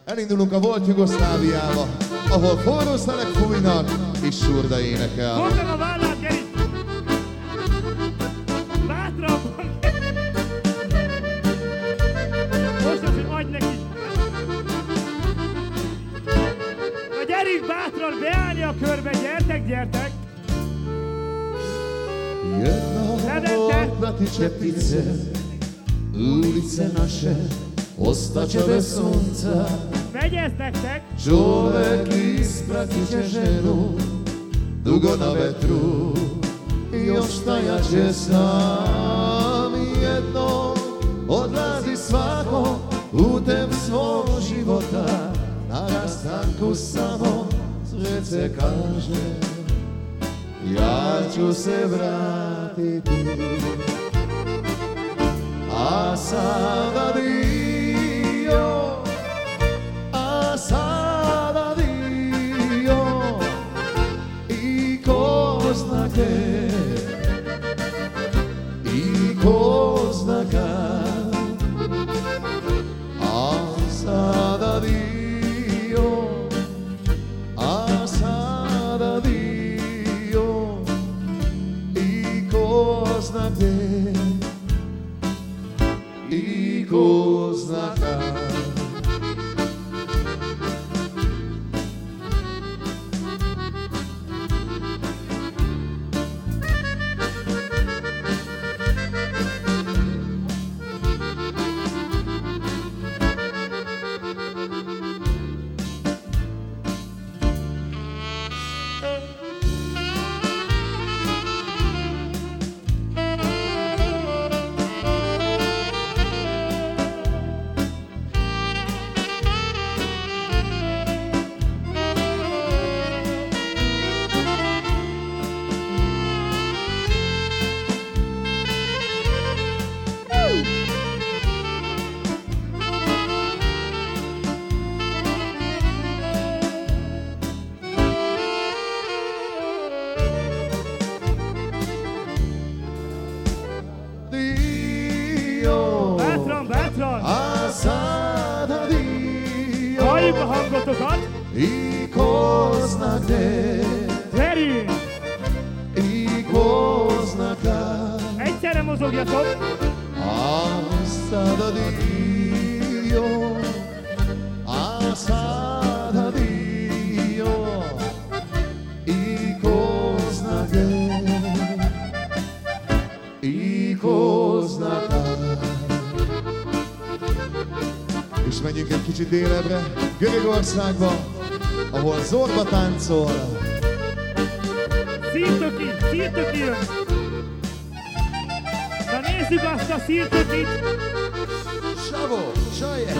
Elindulunk a volt Jugoszláviába, ahol forró szelek fújnak és surda énekel. Fogd a vállát, Geri! Bátrabban! Most az, hogy adj neki! Na gyerünk bátran beállni a körbe, gyertek, gyertek! Jedno platiče ptice, ulice naše ostaće bez sunca. Megy nektek! Čovek ispratit će ženu dugo na vetru i ostajaće sam. Jedno odlazi svako putem svog života, na rastanku samo sve se kaže, ja ću se vratiti. A sada dio, a sada dio, i ko zna gde, i ko zna kad. A sada dio, a sada dio, i ko zna gde, i ko zna kad. A sada dio, halljuk a hangotokat! i ko zna gde, Gyerünk! i ko zna kad. Egyszerre mozogjatok! A sada dio, a sada dio, i ko zna gde, i ko zna kad. És menjünk egy kicsit délebbre, Görögországba, ahol Zorba táncol. Szirtöki jön! Na nézzük azt a szirtökit! Savo, sajje!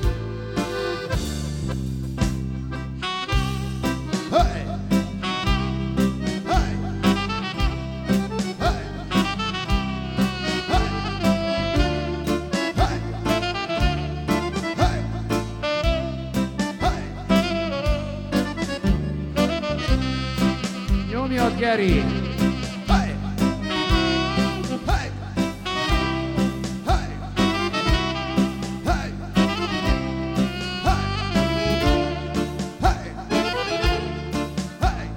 Hey! Hey! Hey! Hey! Hey! Hey! Nyomjad, Geri! Hey! Hey! Hey! Hey! Hey! Hey!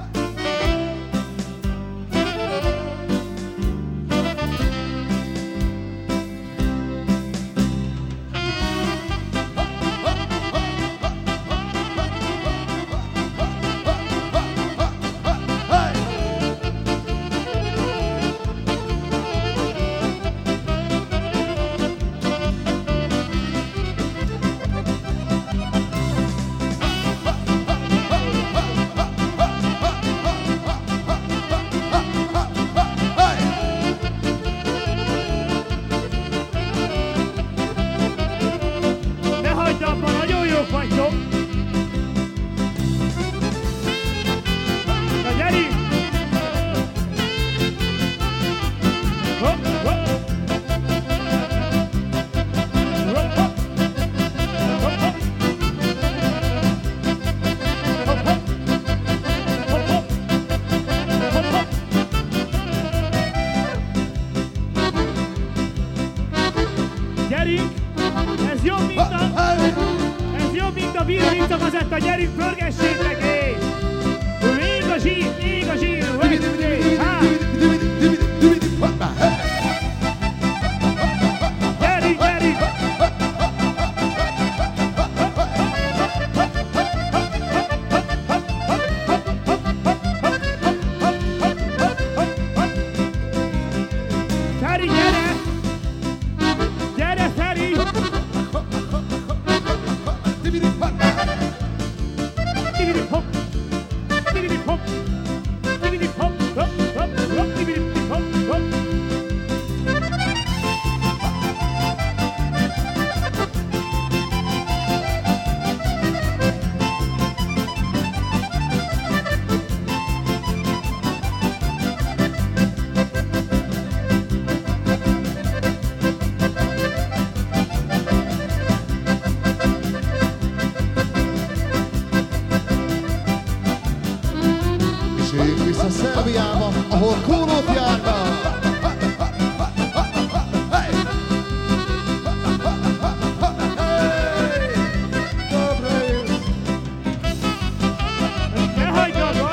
zsír, itt a kazetta, gyerünk, pörgessétek és! Ég a zsír, há! Gyerünk, gyerünk! Feri, gyere! Gyere, Feri! Tibidi-hop! Tibidi-hop! Tibidi-hop! Hop, hop, hop, tibidi-hop, hop! Jöjjünk vissza Szerbiába, ahol kólót járnak. Ne hagyd abba!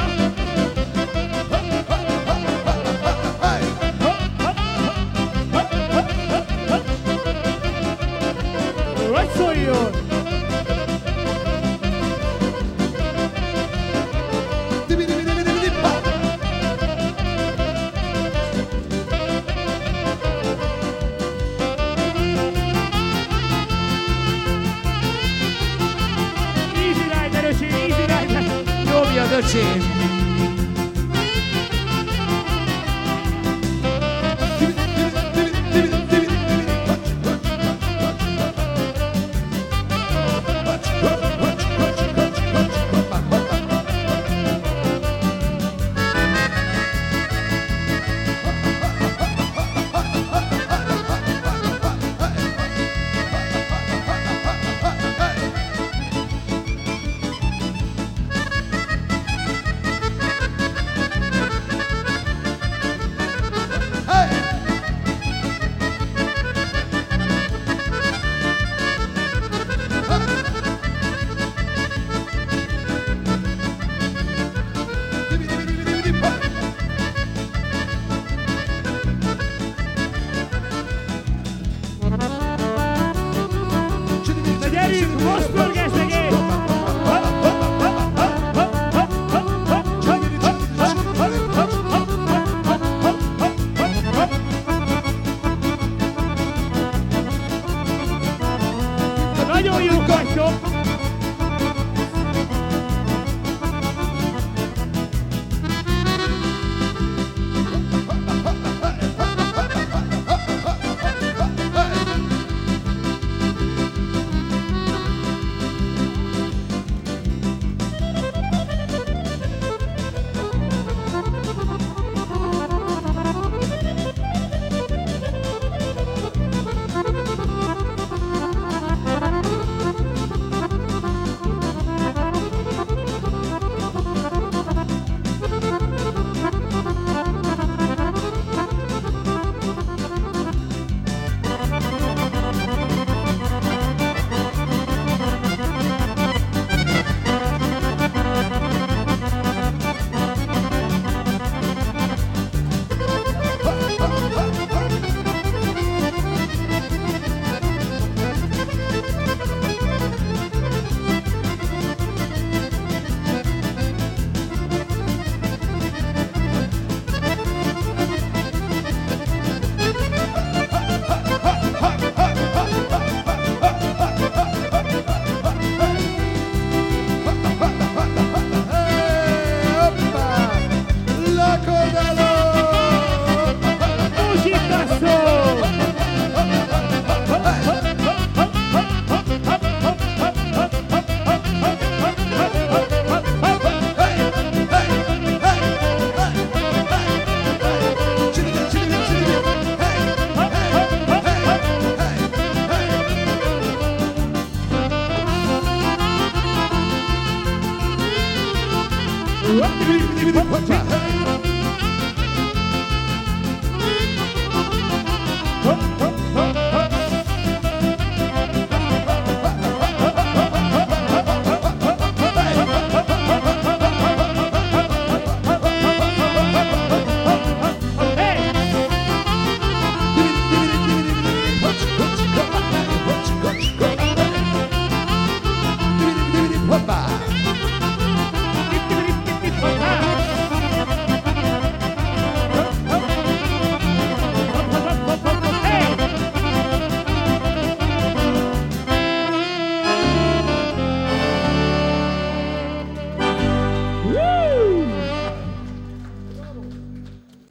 Hogy szóljon! Easy rider, öcsém, easy rider! Nyomjad, öcsém! Na gyerünk, most pörgesnek és! Nagyon jók vagytok! Hoppá!